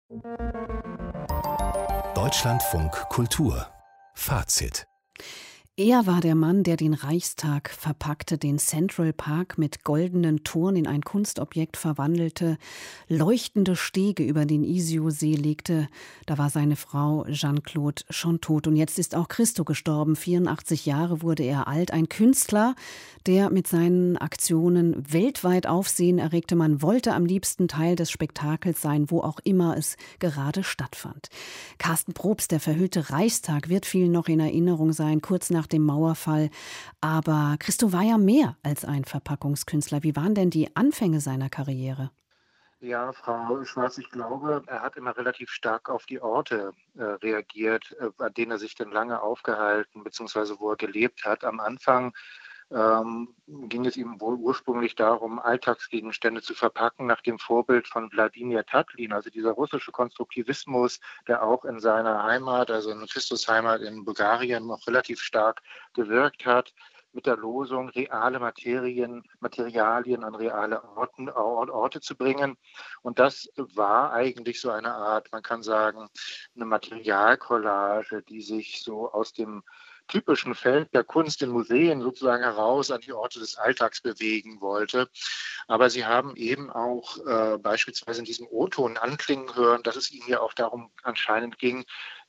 Deutschlandfunk Kultur Fazit. Er war der Mann, der den Reichstag verpackte, den Central Park mit goldenen Toren in ein Kunstobjekt verwandelte, leuchtende Stege über den Isiosee legte. Da war seine Frau Jeanne-Claude schon tot. Und jetzt ist auch Christo gestorben. 84 Jahre wurde er alt. Ein Künstler, der mit seinen Aktionen weltweit Aufsehen erregte. Man wollte am liebsten Teil des Spektakels sein, wo auch immer es gerade stattfand. Carsten Probst, der verhüllte Reichstag, wird vielen noch in Erinnerung sein, kurz nach dem Mauerfall. Aber Christo war ja mehr als ein Verpackungskünstler. Wie waren denn die Anfänge seiner Karriere? Ja, Frau Schwarz, ich glaube, er hat immer relativ stark auf die Orte reagiert, an denen er sich dann lange aufgehalten bzw. wo er gelebt hat. Am Anfang ging es ihm wohl ursprünglich darum, Alltagsgegenstände zu verpacken nach dem Vorbild von Wladimir Tatlin, also dieser russische Konstruktivismus, der auch in seiner Heimat, also in Christus Heimat in Bulgarien, noch relativ stark gewirkt hat, mit der Losung, reale Materialien an reale Orte zu bringen. Und das war eigentlich so eine Art, man kann sagen, eine Materialcollage, die sich so aus dem typischen Feld der Kunst in Museen sozusagen heraus an die Orte des Alltags bewegen wollte. Aber sie haben eben auch beispielsweise in diesem O-Ton anklingen hören, dass es ihnen ja auch darum anscheinend ging,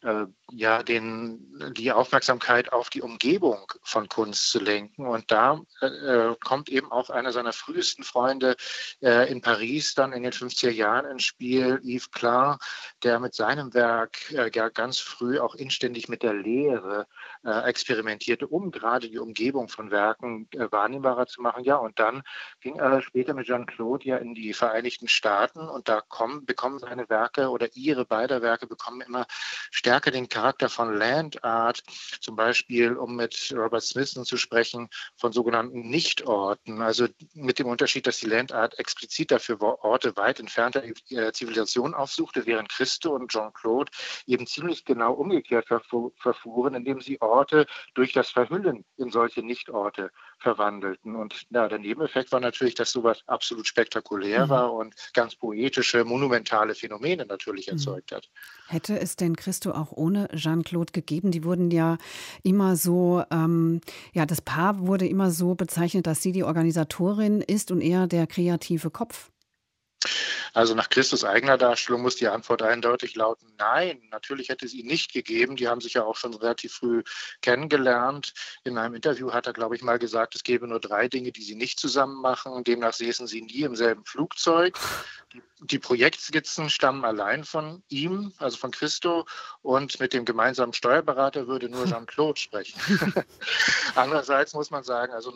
die Aufmerksamkeit auf die Umgebung von Kunst zu lenken. Und da kommt eben auch einer seiner frühesten Freunde in Paris dann in den 50er Jahren ins Spiel, Yves Klein, der mit seinem Werk ganz früh auch inständig mit der Leere experimentierte, um gerade die Umgebung von Werken wahrnehmbarer zu machen. Ja, und dann ging er später mit Jeanne-Claude ja in die Vereinigten Staaten und da bekommen seine Werke oder ihre beider Werke bekommen immer stärker den Charakter von Land Art, zum Beispiel, um mit Robert Smithson zu sprechen, von sogenannten Nichtorten. Also mit dem Unterschied, dass die Land Art explizit dafür Orte weit entfernter Zivilisation aufsuchte, während Christo und Jeanne-Claude eben ziemlich genau umgekehrt verfuhren, indem sie Orte durch das Verhüllen in solche Nichtorte verwandelten. Und ja, der Nebeneffekt war natürlich, dass sowas absolut spektakulär war und ganz poetische, monumentale Phänomene natürlich erzeugt hat. Hätte es denn Christo auch ohne Jeanne-Claude gegeben? Die wurden ja immer so, das Paar wurde immer so bezeichnet, dass sie die Organisatorin ist und er der kreative Kopf. Also nach Christus eigener Darstellung muss die Antwort eindeutig lauten, nein, natürlich hätte es ihn nicht gegeben. Die haben sich ja auch schon relativ früh kennengelernt. In einem Interview hat er, glaube ich, mal gesagt, es gäbe nur 3 Dinge, die sie nicht zusammen machen. Demnach säßen sie nie im selben Flugzeug. Die Projektskizzen stammen allein von ihm, also von Christo, und mit dem gemeinsamen Steuerberater würde nur Jeanne-Claude sprechen. Andererseits muss man sagen, also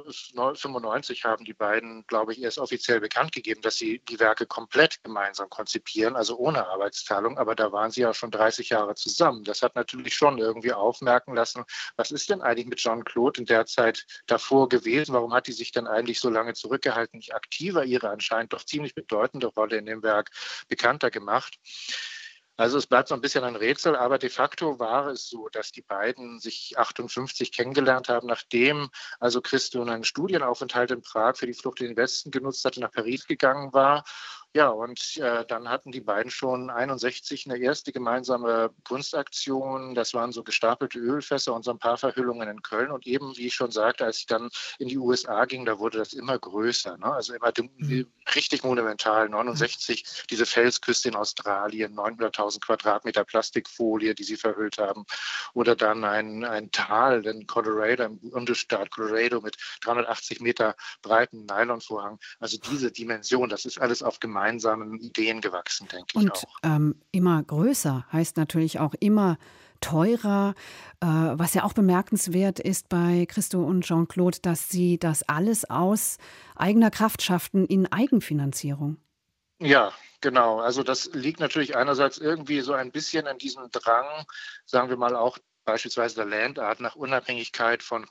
1995 haben die beiden, glaube ich, erst offiziell bekannt gegeben, dass sie die Werke komplett gemeinsam konzipieren, also ohne Arbeitsteilung, aber da waren sie ja schon 30 Jahre zusammen. Das hat natürlich schon irgendwie aufmerken lassen, was ist denn eigentlich mit Jeanne-Claude in der Zeit davor gewesen? Warum hat die sich denn eigentlich so lange zurückgehalten, nicht aktiver, ihre anscheinend doch ziemlich bedeutende Rolle in dem Werk bekannter gemacht? Also es bleibt so ein bisschen ein Rätsel, aber de facto war es so, dass die beiden sich 58 kennengelernt haben, nachdem also Christo einen Studienaufenthalt in Prag für die Flucht in den Westen genutzt hatte, nach Paris gegangen war. Ja, und dann hatten die beiden schon 61 eine erste gemeinsame Kunstaktion. Das waren so gestapelte Ölfässer und so ein paar Verhüllungen in Köln. Und eben, wie ich schon sagte, als ich dann in die USA ging, da wurde das immer größer. Ne? Also immer richtig monumental. 69, diese Felsküste in Australien, 900.000 Quadratmeter Plastikfolie, die sie verhüllt haben. Oder dann ein Tal in Colorado, im Bundesstaat Colorado mit 380 Meter breiten Nylonvorhang. Also diese Dimension, das ist alles auf gemeinsamen Ideen gewachsen, denke ich auch. Und immer größer heißt natürlich auch immer teurer. Was ja auch bemerkenswert ist bei Christo und Jeanne-Claude, dass sie das alles aus eigener Kraft schafften in Eigenfinanzierung. Ja, genau. Also das liegt natürlich einerseits irgendwie so ein bisschen an diesem Drang, sagen wir mal auch beispielsweise der Land Art nach Unabhängigkeit von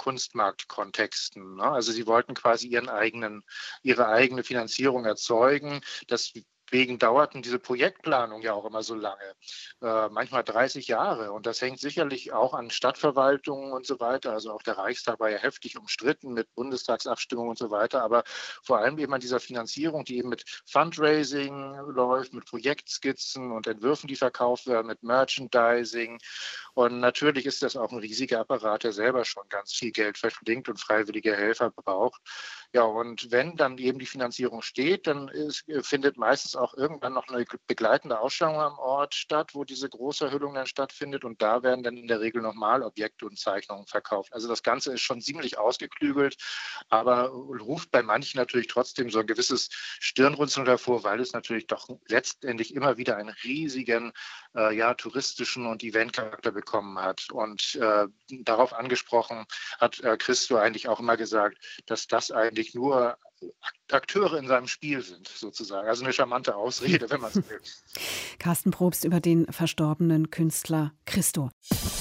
Kunstmarktkontexten. Ne? Also sie wollten quasi ihre eigene Finanzierung erzeugen. Das Deswegen dauerten diese Projektplanungen ja auch immer so lange, manchmal 30 Jahre. Und das hängt sicherlich auch an Stadtverwaltungen und so weiter. Also auch der Reichstag war ja heftig umstritten mit Bundestagsabstimmungen und so weiter. Aber vor allem eben an dieser Finanzierung, die eben mit Fundraising läuft, mit Projektskizzen und Entwürfen, die verkauft werden, mit Merchandising. Und natürlich ist das auch ein riesiger Apparat, der selber schon ganz viel Geld verschlingt und freiwillige Helfer braucht. Ja, und wenn dann eben die Finanzierung steht, dann findet meistens auch irgendwann noch eine begleitende Ausstellung am Ort statt, wo diese Großerhüllung dann stattfindet. Und da werden dann in der Regel nochmal Objekte und Zeichnungen verkauft. Also das Ganze ist schon ziemlich ausgeklügelt, aber ruft bei manchen natürlich trotzdem so ein gewisses Stirnrunzeln hervor, weil es natürlich doch letztendlich immer wieder einen riesigen touristischen und Eventcharakter bekommen hat. Und darauf angesprochen hat Christo eigentlich auch immer gesagt, dass das eigentlich nur Akteure in seinem Spiel sind, sozusagen. Also eine charmante Ausrede, wenn man es will. Carsten Probst über den verstorbenen Künstler Christo.